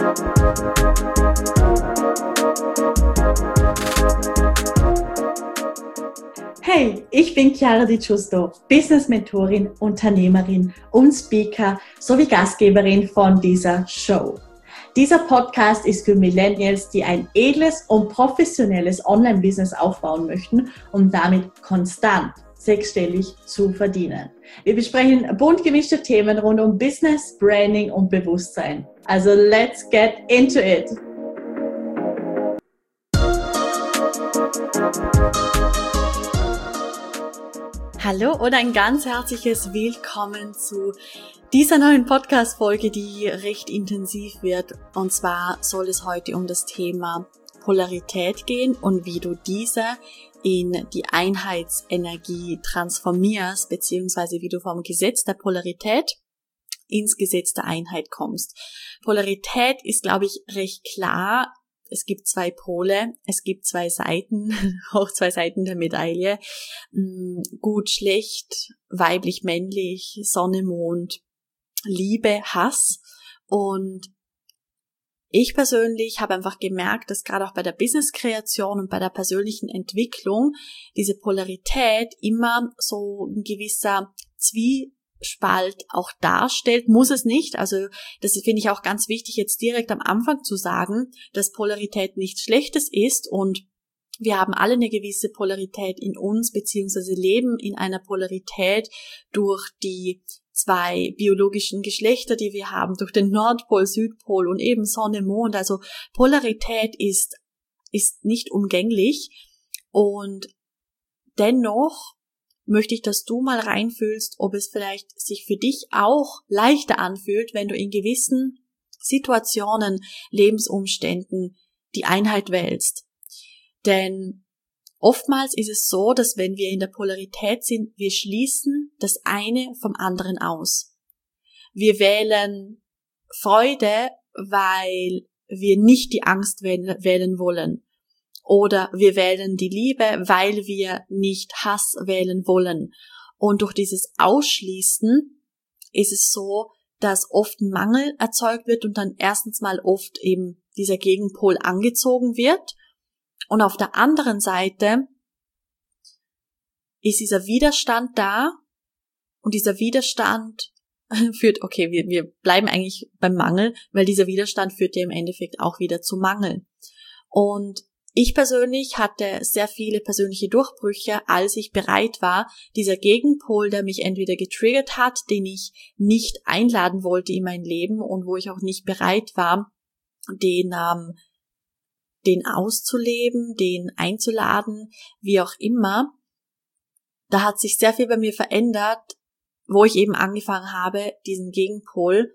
Hey, ich bin Chiara Di Giusto, Business-Mentorin, Unternehmerin und Speaker sowie Gastgeberin von dieser Show. Dieser Podcast ist für Millennials, die ein edles und professionelles Online-Business aufbauen möchten, um damit konstant sechsstellig zu verdienen. Wir besprechen bunt gemischte Themen rund um Business, Branding und Bewusstsein. Also let's get into it! Hallo und ein ganz herzliches Willkommen zu dieser neuen Podcast-Folge, die recht intensiv wird. Und zwar soll es heute um das Thema Polarität gehen und wie du diese in die Einheitsenergie transformierst, beziehungsweise wie du vom Gesetz der Polarität ins Gesetz der Einheit kommst. Polarität ist, glaube ich, recht klar. Es gibt zwei Pole, es gibt zwei Seiten, auch zwei Seiten der Medaille. Gut, schlecht, weiblich, männlich, Sonne, Mond, Liebe, Hass. Und ich persönlich habe einfach gemerkt, dass gerade auch bei der Business-Kreation und bei der persönlichen Entwicklung diese Polarität immer so ein gewisser Zwiespalt auch darstellt, muss es nicht. Also das finde ich auch ganz wichtig, jetzt direkt am Anfang zu sagen, dass Polarität nichts Schlechtes ist und wir haben alle eine gewisse Polarität in uns, beziehungsweise leben in einer Polarität durch die zwei biologischen Geschlechter, die wir haben, durch den Nordpol, Südpol und eben Sonne, Mond. Also Polarität ist nicht umgänglich und dennoch möchte ich, dass du mal reinfühlst, ob es vielleicht sich für dich auch leichter anfühlt, wenn du in gewissen Situationen, Lebensumständen die Einheit wählst. Denn oftmals ist es so, dass wenn wir in der Polarität sind, wir schließen das eine vom anderen aus. Wir wählen Freude, weil wir nicht die Angst wählen wollen. Oder wir wählen die Liebe, weil wir nicht Hass wählen wollen. Und durch dieses Ausschließen ist es so, dass oft ein Mangel erzeugt wird und dann erstens mal oft eben dieser Gegenpol angezogen wird. Und auf der anderen Seite ist dieser Widerstand da und dieser Widerstand führt, okay, wir bleiben eigentlich beim Mangel, weil dieser Widerstand führt ja im Endeffekt auch wieder zu Mangel. Und ich persönlich hatte sehr viele persönliche Durchbrüche, als ich bereit war, dieser Gegenpol, der mich entweder getriggert hat, den ich nicht einladen wollte in mein Leben und wo ich auch nicht bereit war, den auszuleben, den einzuladen, wie auch immer. Da hat sich sehr viel bei mir verändert, wo ich eben angefangen habe, diesen Gegenpol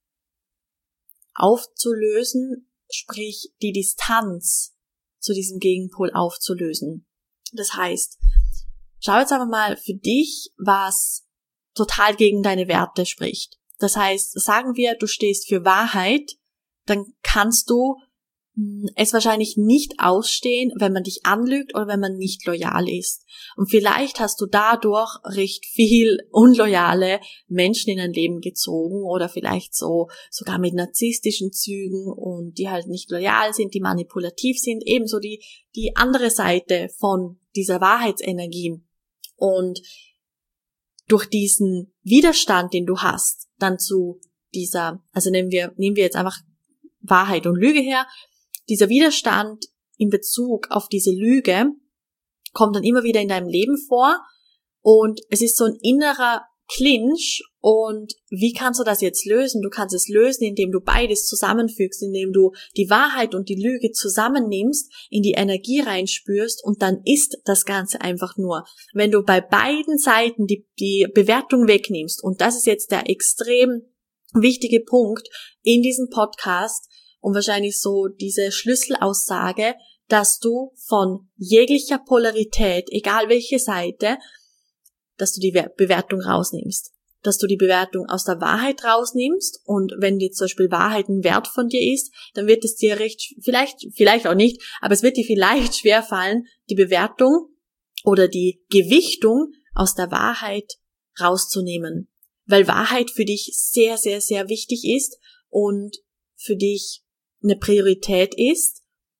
aufzulösen, sprich die Distanz zu diesem Gegenpol aufzulösen. Das heißt, schau jetzt einfach mal für dich, was total gegen deine Werte spricht. Das heißt, sagen wir, du stehst für Wahrheit, dann kannst du es wahrscheinlich nicht ausstehen, wenn man dich anlügt oder wenn man nicht loyal ist. Und vielleicht hast du dadurch recht viel unloyale Menschen in dein Leben gezogen oder vielleicht sogar mit narzisstischen Zügen und die halt nicht loyal sind, die manipulativ sind, ebenso die andere Seite von dieser Wahrheitsenergie. Und durch diesen Widerstand, den du hast, dann zu dieser, also nehmen wir jetzt einfach Wahrheit und Lüge her, dieser Widerstand in Bezug auf diese Lüge kommt dann immer wieder in deinem Leben vor und es ist so ein innerer Clinch und wie kannst du das jetzt lösen? Du kannst es lösen, indem du beides zusammenfügst, indem du die Wahrheit und die Lüge zusammennimmst, in die Energie reinspürst und dann ist das Ganze einfach nur. Wenn du bei beiden Seiten die Bewertung wegnimmst und das ist jetzt der extrem wichtige Punkt in diesem Podcast, und wahrscheinlich so diese Schlüsselaussage, dass du von jeglicher Polarität, egal welche Seite, dass du die Bewertung rausnimmst. Dass du die Bewertung aus der Wahrheit rausnimmst und wenn jetzt zum Beispiel Wahrheit ein Wert von dir ist, dann wird es dir vielleicht auch nicht, aber es wird dir vielleicht schwerfallen, die Bewertung oder die Gewichtung aus der Wahrheit rauszunehmen. Weil Wahrheit für dich sehr, sehr, sehr wichtig ist und für dich eine Priorität ist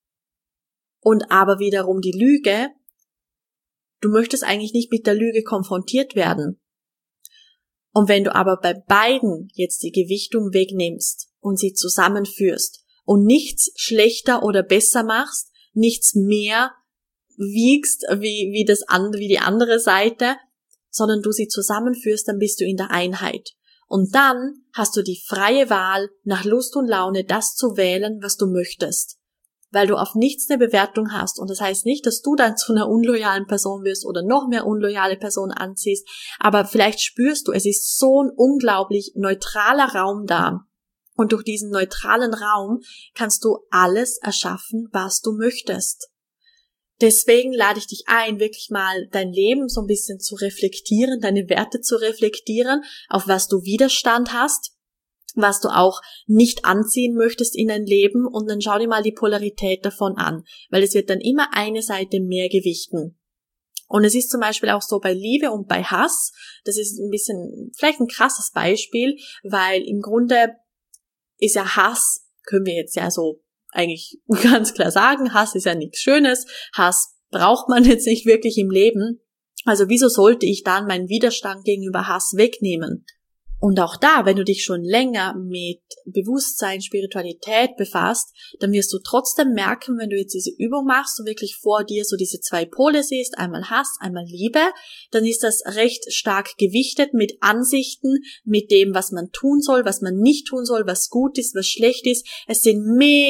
und aber wiederum die Lüge, du möchtest eigentlich nicht mit der Lüge konfrontiert werden. Und wenn du aber bei beiden jetzt die Gewichtung wegnimmst und sie zusammenführst und nichts schlechter oder besser machst, nichts mehr wiegst wie die andere Seite, sondern du sie zusammenführst, dann bist du in der Einheit. Und dann hast du die freie Wahl, nach Lust und Laune das zu wählen, was du möchtest. Weil du auf nichts eine Bewertung hast. Und das heißt nicht, dass du dann zu einer unloyalen Person wirst oder noch mehr unloyale Personen anziehst. Aber vielleicht spürst du, es ist so ein unglaublich neutraler Raum da. Und durch diesen neutralen Raum kannst du alles erschaffen, was du möchtest. Deswegen lade ich dich ein, wirklich mal dein Leben so ein bisschen zu reflektieren, deine Werte zu reflektieren, auf was du Widerstand hast, was du auch nicht anziehen möchtest in dein Leben, und dann schau dir mal die Polarität davon an, weil es wird dann immer eine Seite mehr gewichten. Und es ist zum Beispiel auch so bei Liebe und bei Hass, das ist ein bisschen, vielleicht ein krasses Beispiel, weil im Grunde ist ja Hass, können wir jetzt ja so eigentlich ganz klar sagen, Hass ist ja nichts Schönes, Hass braucht man jetzt nicht wirklich im Leben, also wieso sollte ich dann meinen Widerstand gegenüber Hass wegnehmen? Und auch da, wenn du dich schon länger mit Bewusstsein, Spiritualität befasst, dann wirst du trotzdem merken, wenn du jetzt diese Übung machst und wirklich vor dir so diese zwei Pole siehst, einmal Hass, einmal Liebe, dann ist das recht stark gewichtet mit Ansichten, mit dem, was man tun soll, was man nicht tun soll, was gut ist, was schlecht ist. Es sind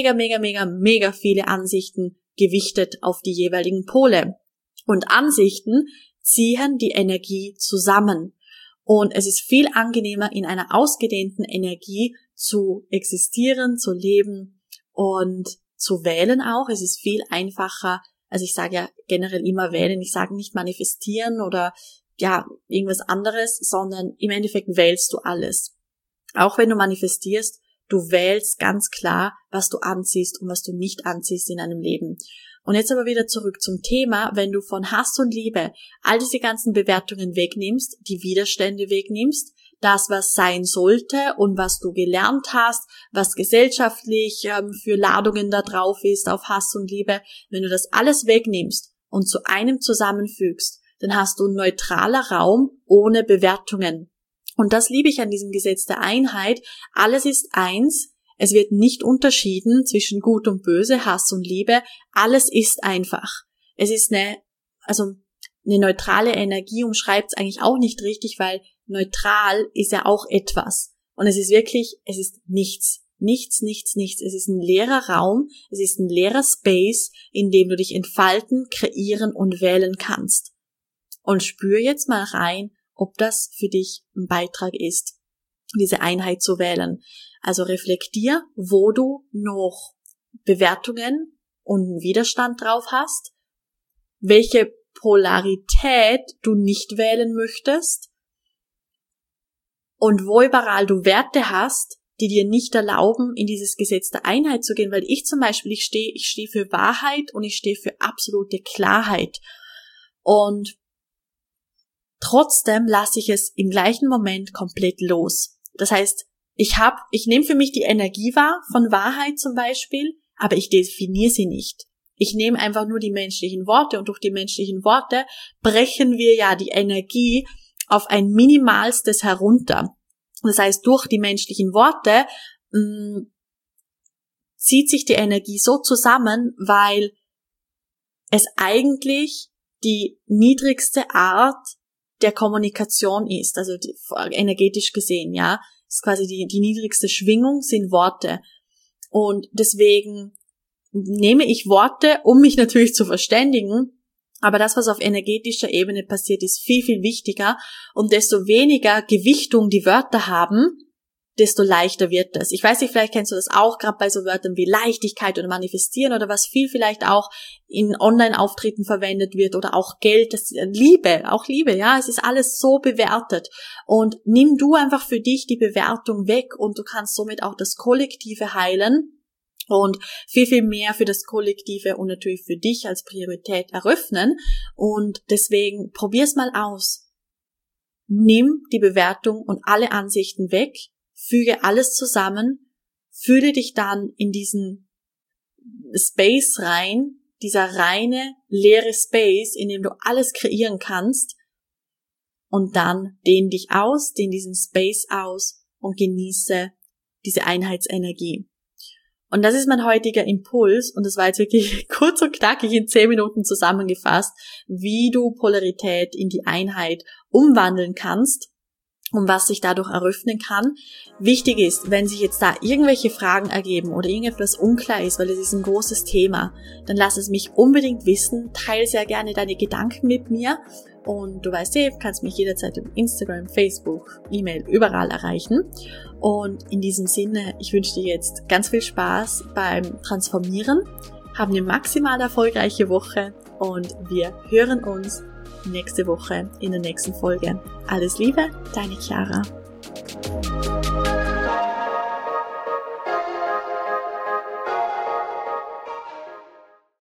mega viele Ansichten gewichtet auf die jeweiligen Pole. Und Ansichten ziehen die Energie zusammen. Und es ist viel angenehmer, in einer ausgedehnten Energie zu existieren, zu leben und zu wählen auch. Es ist viel einfacher, also ich sage ja generell immer wählen, ich sage nicht manifestieren oder ja irgendwas anderes, sondern im Endeffekt wählst du alles. Auch wenn du manifestierst, du wählst ganz klar, was du anziehst und was du nicht anziehst in deinem Leben. Und jetzt aber wieder zurück zum Thema, wenn du von Hass und Liebe all diese ganzen Bewertungen wegnimmst, die Widerstände wegnimmst, das, was sein sollte und was du gelernt hast, was gesellschaftlich für Ladungen da drauf ist auf Hass und Liebe, wenn du das alles wegnimmst und zu einem zusammenfügst, dann hast du einen neutraler Raum ohne Bewertungen. Und das liebe ich an diesem Gesetz der Einheit. Alles ist eins. Es wird nicht unterschieden zwischen Gut und Böse, Hass und Liebe. Alles ist einfach. Es ist eine neutrale Energie umschreibt es eigentlich auch nicht richtig, weil neutral ist ja auch etwas. Und es ist wirklich, es ist nichts. Nichts. Es ist ein leerer Raum. Es ist ein leerer Space, in dem du dich entfalten, kreieren und wählen kannst. Und spür jetzt mal rein, ob das für dich ein Beitrag ist, diese Einheit zu wählen. Also reflektier, wo du noch Bewertungen und Widerstand drauf hast, welche Polarität du nicht wählen möchtest und wo überall du Werte hast, die dir nicht erlauben, in dieses Gesetz der Einheit zu gehen. Weil ich zum Beispiel, ich stehe für Wahrheit und ich stehe für absolute Klarheit. Und trotzdem lasse ich es im gleichen Moment komplett los. Das heißt, ich nehme für mich die Energie wahr von Wahrheit zum Beispiel, aber ich definiere sie nicht. Ich nehme einfach nur die menschlichen Worte und durch die menschlichen Worte brechen wir ja die Energie auf ein Minimalstes herunter. Das heißt, durch die menschlichen Worte zieht sich die Energie so zusammen, weil es eigentlich die niedrigste Art der Kommunikation ist, also energetisch gesehen, ja, ist quasi die niedrigste Schwingung sind Worte. Und deswegen nehme ich Worte, um mich natürlich zu verständigen, aber das, was auf energetischer Ebene passiert, ist viel wichtiger, und desto weniger Gewichtung die Wörter haben, desto leichter wird das. Ich weiß nicht, vielleicht kennst du das auch, gerade bei so Wörtern wie Leichtigkeit oder Manifestieren oder was viel vielleicht auch in Online-Auftritten verwendet wird oder auch Geld, das Liebe, ja, es ist alles so bewertet. Und nimm du einfach für dich die Bewertung weg und du kannst somit auch das Kollektive heilen und viel mehr für das Kollektive und natürlich für dich als Priorität eröffnen. Und deswegen probier's mal aus. Nimm die Bewertung und alle Ansichten weg, füge alles zusammen, fühle dich dann in diesen Space rein, dieser reine, leere Space, in dem du alles kreieren kannst, und dann dehn dich aus, dehn diesen Space aus und genieße diese Einheitsenergie. Und das ist mein heutiger Impuls, und das war jetzt wirklich kurz und knackig in 10 Minuten zusammengefasst, wie du Polarität in die Einheit umwandeln kannst und was sich dadurch eröffnen kann. Wichtig ist, wenn sich jetzt da irgendwelche Fragen ergeben oder irgendetwas unklar ist, weil es ist ein großes Thema, dann lass es mich unbedingt wissen, teile sehr gerne deine Gedanken mit mir. Und du weißt du kannst mich jederzeit auf Instagram, Facebook, E-Mail, überall erreichen. Und in diesem Sinne, ich wünsche dir jetzt ganz viel Spaß beim Transformieren. Hab eine maximal erfolgreiche Woche und wir hören uns nächste Woche in der nächsten Folge. Alles Liebe, deine Chiara.